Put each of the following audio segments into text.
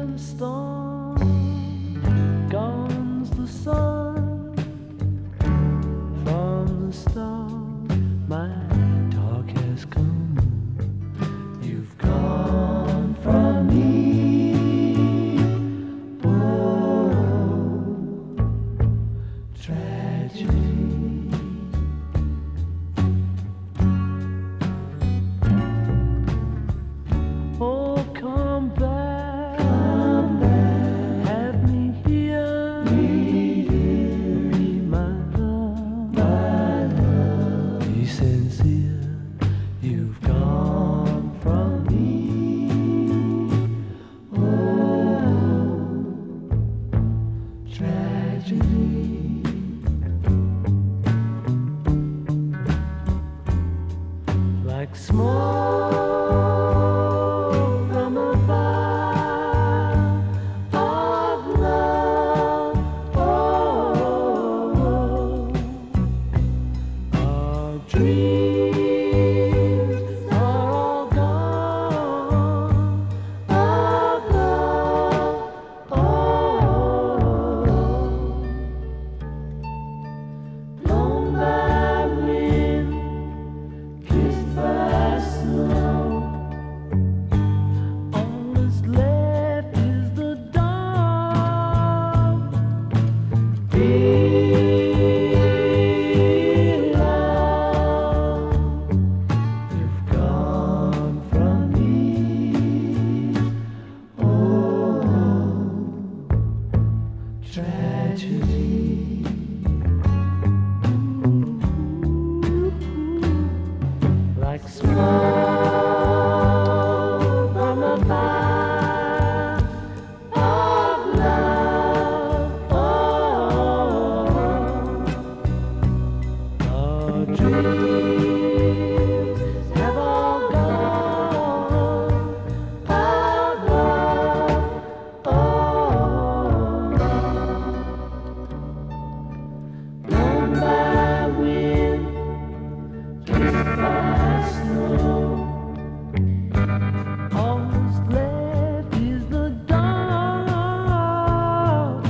and storm, gone's the sun from the start. My talk has come. You've gone from me. Oh, tragedy. Oh, come back, have me here, be my love, be sincere. You've gone from me. Oh, tragedy. Like smoke from a fire of love. Oh, our dreams are all gone of love. Oh, blown by wind, kissed by snow. All that's left is the dark. Dear love, you've gone from me. Oh, tragedy. Like smoke from a fire of love. Oh, our dreams have all gone of love. Oh, blown by wind, kissed by snow. All that's left is the dark.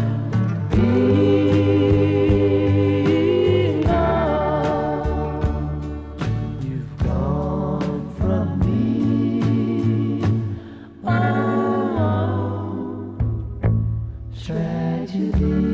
Dear love, you've gone from me. Oh, tragedy.